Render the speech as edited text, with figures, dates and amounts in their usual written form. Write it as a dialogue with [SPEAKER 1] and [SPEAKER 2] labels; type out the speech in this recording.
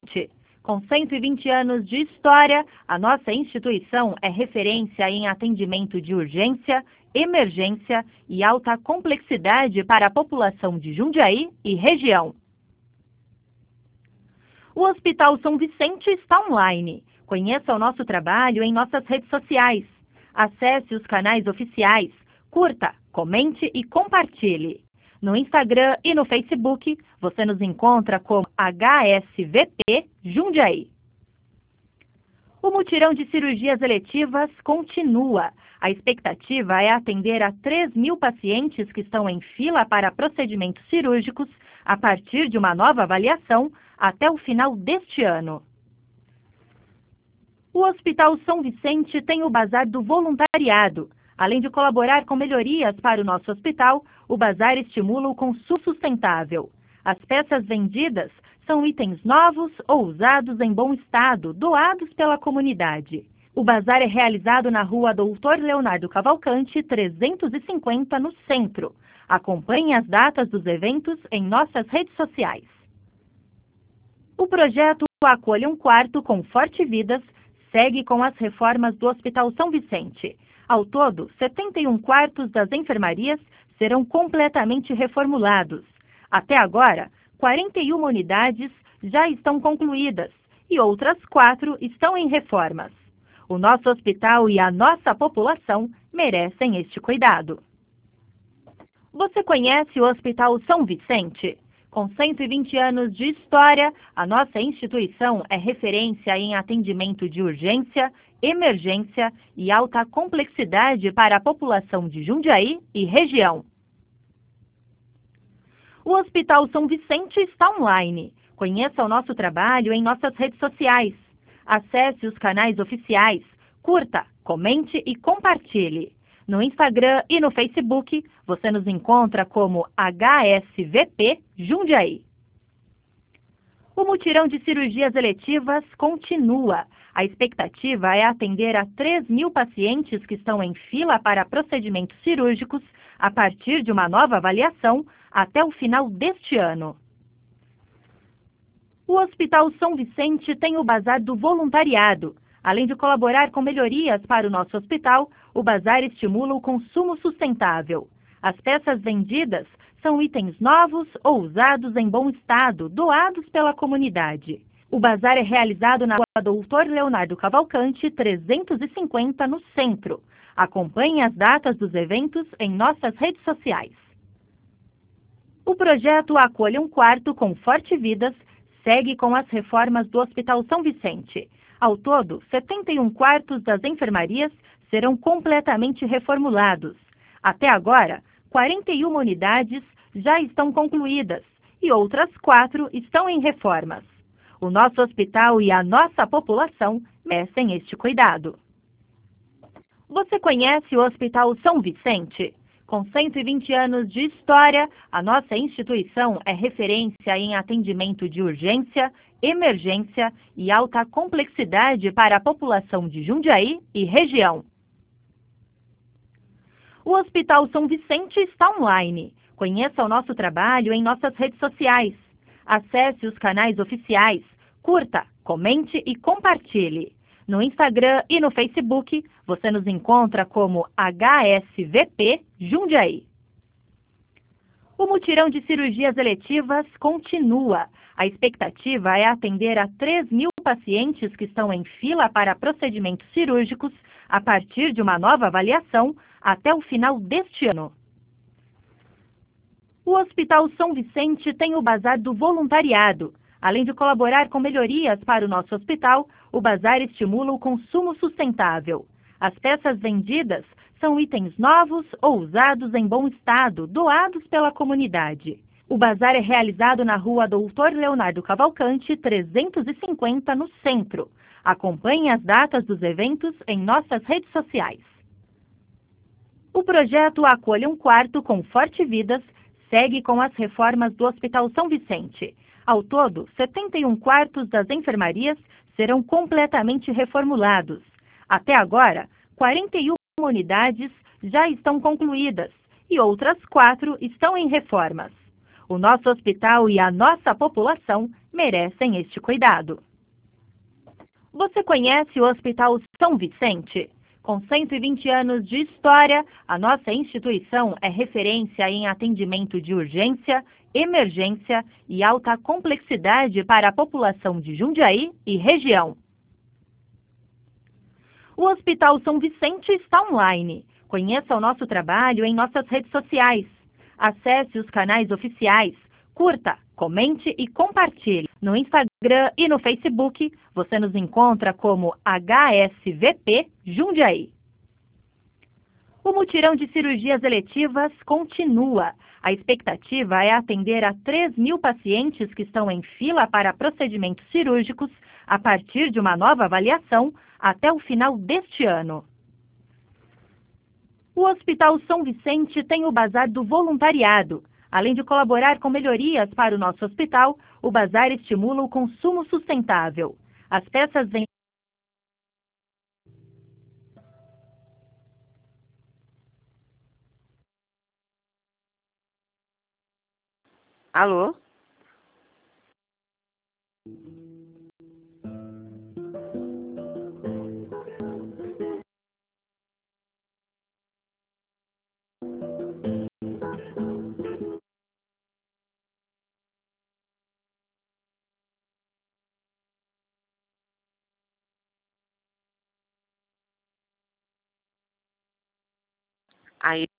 [SPEAKER 1] Com 120 anos de história, a nossa instituição é referência em atendimento de urgência, emergência e alta complexidade para a população de Jundiaí e região. O Hospital São Vicente está online. Conheça o nosso trabalho em nossas redes sociais. Acesse os canais oficiais, curta, comente e compartilhe. No Instagram e no Facebook, você nos encontra como HSVP Jundiaí. O mutirão de cirurgias eletivas continua. A expectativa é atender a 3.000 pacientes que estão em fila para procedimentos cirúrgicos a partir de uma nova avaliação até o final deste ano. O Hospital São Vicente tem o Bazar do Voluntariado. Além de colaborar com melhorias para o nosso hospital, o bazar estimula o consumo sustentável. As peças vendidas são itens novos ou usados em bom estado, doados pela comunidade. O bazar é realizado na rua Doutor Leonardo Cavalcante, 350, no centro. Acompanhe as datas dos eventos em nossas redes sociais. O projeto Acolha um Quarto com Forte Vidas segue com as reformas do Hospital São Vicente. Ao todo, 71 quartos das enfermarias serão completamente reformulados. Até agora, 41 unidades já estão concluídas e outras 4 estão em reformas. O nosso hospital e a nossa população merecem este cuidado. Você conhece o Hospital São Vicente? Com 120 anos de história, a nossa instituição é referência em atendimento de urgência, emergência e alta complexidade para a população de Jundiaí e região. O Hospital São Vicente está online. Conheça o nosso trabalho em nossas redes sociais. Acesse os canais oficiais, curta, comente e compartilhe. No Instagram e no Facebook, você nos encontra como HSVP Jundiaí. O mutirão de cirurgias eletivas continua. A expectativa é atender a 3.000 pacientes que estão em fila para procedimentos cirúrgicos a partir de uma nova avaliação até o final deste ano. O Hospital São Vicente tem o Bazar do Voluntariado. Além de colaborar com melhorias para o nosso hospital, o bazar estimula o consumo sustentável. As peças vendidas são itens novos ou usados em bom estado, doados pela comunidade. O bazar é realizado na rua Doutor Leonardo Cavalcante, 350, no centro. Acompanhe as datas dos eventos em nossas redes sociais. O projeto Acolha um Quarto com Forte Vidas segue com as reformas do Hospital São Vicente. Ao todo, 71 quartos das enfermarias serão completamente reformulados. Até agora, 41 unidades já estão concluídas e outras 4 estão em reformas. O nosso hospital e a nossa população merecem este cuidado. Você conhece o Hospital São Vicente? Com 120 anos de história, a nossa instituição é referência em atendimento de urgência, emergência e alta complexidade para a população de Jundiaí e região. O Hospital São Vicente está online. Conheça o nosso trabalho em nossas redes sociais. Acesse os canais oficiais, curta, comente e compartilhe. No Instagram e no Facebook, você nos encontra como HSVP Jundiaí. O mutirão de cirurgias eletivas continua. A expectativa é atender a 3.000 pacientes que estão em fila para procedimentos cirúrgicos a partir de uma nova avaliação até o final deste ano. O Hospital São Vicente tem o Bazar do Voluntariado. Além de colaborar com melhorias para o nosso hospital, o bazar estimula o consumo sustentável. As peças vendidas são itens novos ou usados em bom estado, doados pela comunidade. O bazar é realizado na rua Doutor Leonardo Cavalcante, 350, no centro. Acompanhe as datas dos eventos em nossas redes sociais. O projeto Acolha um Quarto com Forte Vidas segue com as reformas do Hospital São Vicente. Ao todo, 71 quartos das enfermarias serão completamente reformulados. Até agora, 41 unidades já estão concluídas e outras 4 estão em reformas. O nosso hospital e a nossa população merecem este cuidado. Você conhece o Hospital São Vicente? Com 120 anos de história, a nossa instituição é referência em atendimento de urgência, emergência e alta complexidade para a população de Jundiaí e região. O Hospital São Vicente está online. Conheça o nosso trabalho em nossas redes sociais. Acesse os canais oficiais, curta, comente e compartilhe. No Instagram e no Facebook, você nos encontra como HSVP Jundiaí. O mutirão de cirurgias eletivas continua. A expectativa é atender a 3.000 pacientes que estão em fila para procedimentos cirúrgicos a partir de uma nova avaliação até o final deste ano. O Hospital São Vicente tem o Bazar do Voluntariado. Além de colaborar com melhorias para o nosso hospital, o bazar estimula o consumo sustentável. As peças vêm...
[SPEAKER 2] Alô? Aí